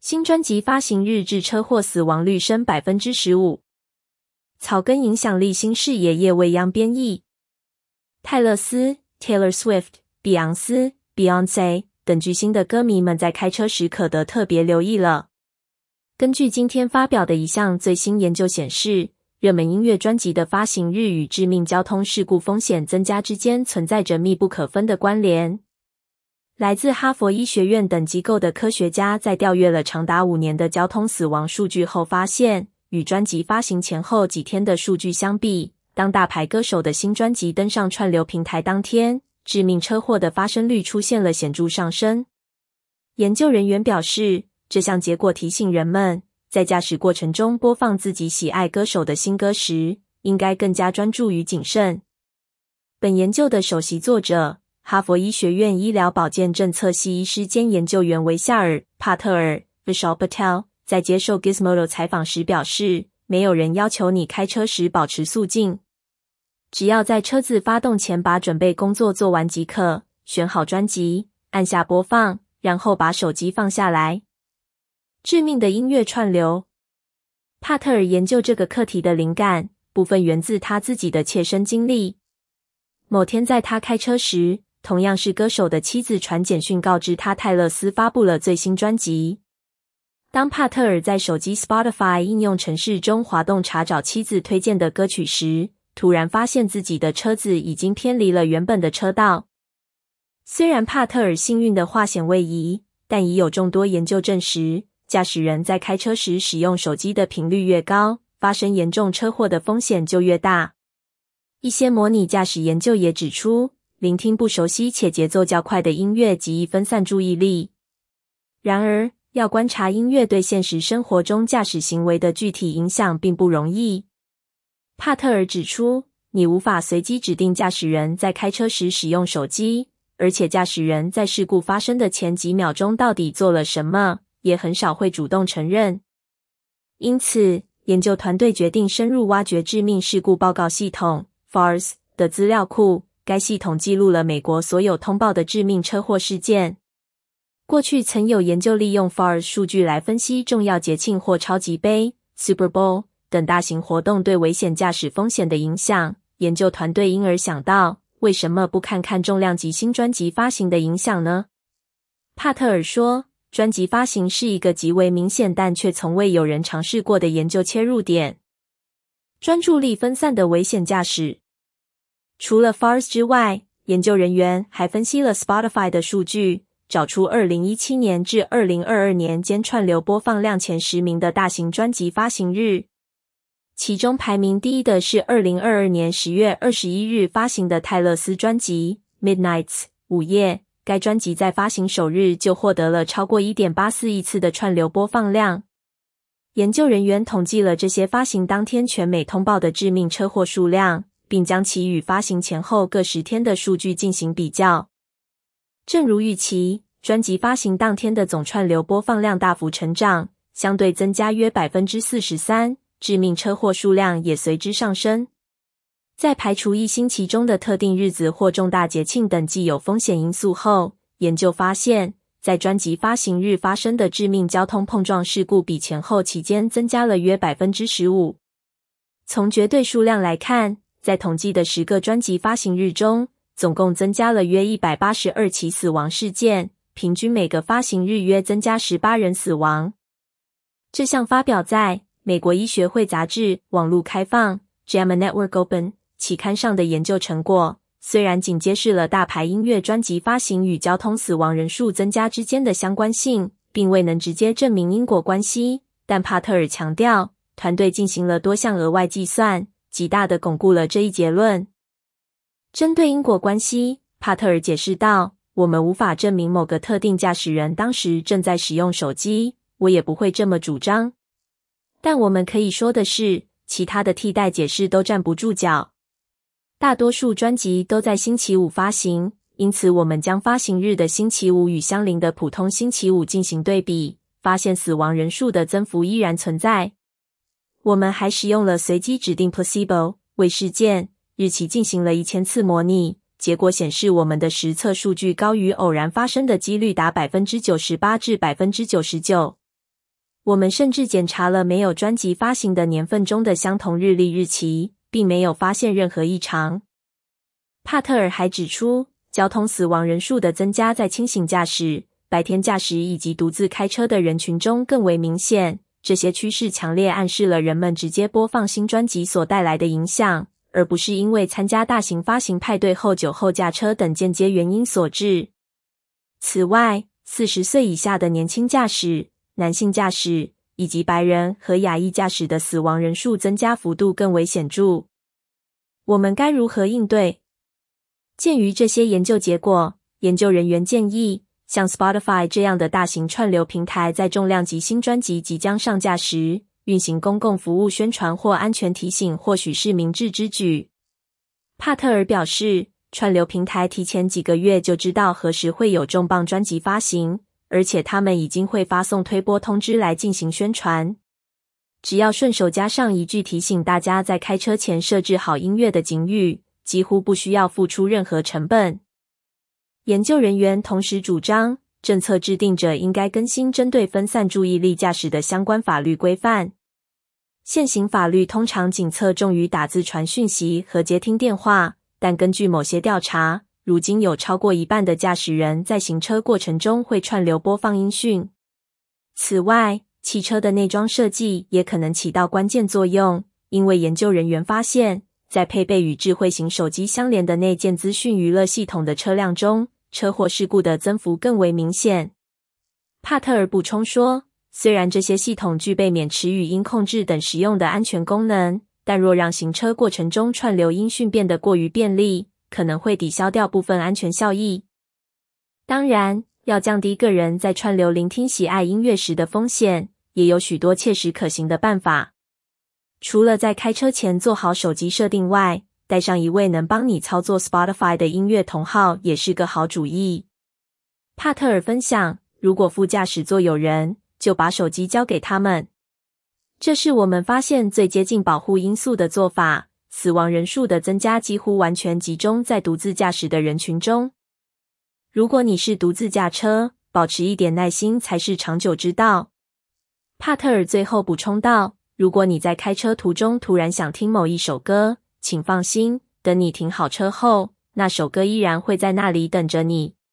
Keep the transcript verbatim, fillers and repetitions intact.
新专辑发行日至车祸死亡率升 百分之十五。 草根影响力新视野叶未央编译。泰勒斯 Taylor Swift、 碧昂斯 Beyoncé 等巨星的歌迷们在开车时可得特别留意了。根据今天发表的一项最新研究显示，热门音乐专辑的发行日与致命交通事故风险增加之间存在着密不可分的关联。来自哈佛医学院等机构的科学家在调阅了长达五年的交通死亡数据后发现，与专辑发行前后几天的数据相比，当大牌歌手的新专辑登上串流平台当天，致命车祸的发生率出现了显著上升。研究人员表示，这项结果提醒人们，在驾驶过程中播放自己喜爱歌手的新歌时，应该更加专注与谨慎。本研究的首席作者，哈佛医学院医疗保健政策系医师兼研究员维夏尔·帕特尔 Vishal Patel 在接受 Gizmodo 采访时表示，没有人要求你开车时保持肃静，只要在车子发动前把准备工作做完即可，选好专辑，按下播放，然后把手机放下来。致命的音乐串流。帕特尔研究这个课题的灵感，部分源自他自己的切身经历。某天在他开车时，同样是歌手的妻子传简讯告知他泰勒斯发布了最新专辑。当帕特尔在手机 Spotify 应用程式中滑动查找妻子推荐的歌曲时，突然发现自己的车子已经偏离了原本的车道。虽然帕特尔幸运的化险为夷，但已有众多研究证实，驾驶人在开车时使用手机的频率越高，发生严重车祸的风险就越大。一些模拟驾驶研究也指出，聆听不熟悉且节奏较快的音乐极易分散注意力。然而，要观察音乐对现实生活中驾驶行为的具体影响并不容易。帕特尔指出，你无法随机指定驾驶人在开车时使用手机，而且驾驶人在事故发生的前几秒钟到底做了什么，也很少会主动承认。因此，研究团队决定深入挖掘致命事故报告系统 F A R S 的资料库。该系统记录了美国所有通报的致命车祸事件。过去曾有研究利用 F A R S 数据来分析重要节庆或超级杯 Super Bowl 等大型活动对危险驾驶风险的影响。研究团队因而想到，为什么不看看重量级新专辑发行的影响呢？帕特尔说，专辑发行是一个极为明显但却从未有人尝试过的研究切入点。专注力分散的危险驾驶。除了 F A R S 之外，研究人员还分析了 Spotify 的数据，找出二零一七年至二零二二年间串流播放量前十名的大型专辑发行日。其中排名第一的是二零二二年十月二十一日发行的泰勒斯专辑 Midnights 午夜，该专辑在发行首日就获得了超过 一点八四亿次的串流播放量。研究人员统计了这些发行当天全美通报的致命车祸数量，并将其与发行前后各十天的数据进行比较。正如预期，专辑发行当天的总串流播放量大幅成长，相对增加约 百分之四十三， 致命车祸数量也随之上升。在排除一星期中的特定日子或重大节庆等既有风险因素后，研究发现，在专辑发行日发生的致命交通碰撞事故比前后期间增加了约 百分之十五。 从绝对数量来看，在统计的十个专辑发行日中，总共增加了约一百八十二起死亡事件，平均每个发行日约增加十八人死亡。这项发表在美国医学会杂志网络开放 J A M A Network Open 期刊上的研究成果，虽然仅揭示了大牌音乐专辑发行与交通死亡人数增加之间的相关性，并未能直接证明因果关系，但帕特尔强调，团队进行了多项额外计算，极大地巩固了这一结论。针对因果关系，帕特尔解释道，我们无法证明某个特定驾驶人当时正在使用手机，我也不会这么主张。但我们可以说的是，其他的替代解释都站不住脚。大多数专辑都在星期五发行，因此我们将发行日的星期五与相邻的普通星期五进行对比，发现死亡人数的增幅依然存在。我们还使用了随机指定 placebo 为事件日期进行了一千次模拟，结果显示我们的实测数据高于偶然发生的几率达 百分之九十八 至 百分之九十九。 我们甚至检查了没有专辑发行的年份中的相同日历日期，并没有发现任何异常。帕特尔还指出，交通死亡人数的增加在清醒驾驶、白天驾驶以及独自开车的人群中更为明显。这些趋势强烈暗示了人们直接播放新专辑所带来的影响，而不是因为参加大型发行派对后酒后驾车等间接原因所致。此外，四十岁以下的年轻驾驶、男性驾驶以及白人和亚裔驾驶的死亡人数增加幅度更为显著。我们该如何应对？鉴于这些研究结果，研究人员建议，像 Spotify 这样的大型串流平台在重量级新专辑即将上架时，运行公共服务宣传或安全提醒或许是明智之举。帕特尔表示，串流平台提前几个月就知道何时会有重磅专辑发行，而且他们已经会发送推播通知来进行宣传。只要顺手加上一句提醒大家在开车前设置好音乐的警语，几乎不需要付出任何成本。研究人员同时主张，政策制定者应该更新针对分散注意力驾驶的相关法律规范。现行法律通常仅侧重于打字传讯息和接听电话，但根据某些调查，如今有超过一半的驾驶人在行车过程中会串流播放音讯。此外，汽车的内装设计也可能起到关键作用，因为研究人员发现，在配备与智慧型手机相连的内建资讯娱乐系统的车辆中，车祸事故的增幅更为明显。帕特尔补充说，虽然这些系统具备免持语音控制等实用的安全功能，但若让行车过程中串流音讯变得过于便利，可能会抵消掉部分安全效益。当然，要降低个人在串流聆听喜爱音乐时的风险，也有许多切实可行的办法。除了在开车前做好手机设定外，带上一位能帮你操作 Spotify 的音乐同好也是个好主意。帕特尔分享，如果副驾驶座有人，就把手机交给他们。这是我们发现最接近保护因素的做法，死亡人数的增加几乎完全集中在独自驾驶的人群中。如果你是独自驾车，保持一点耐心才是长久之道。帕特尔最后补充道，如果你在开车途中突然想听某一首歌，请放心，等你停好车后，那首歌依然会在那里等着你。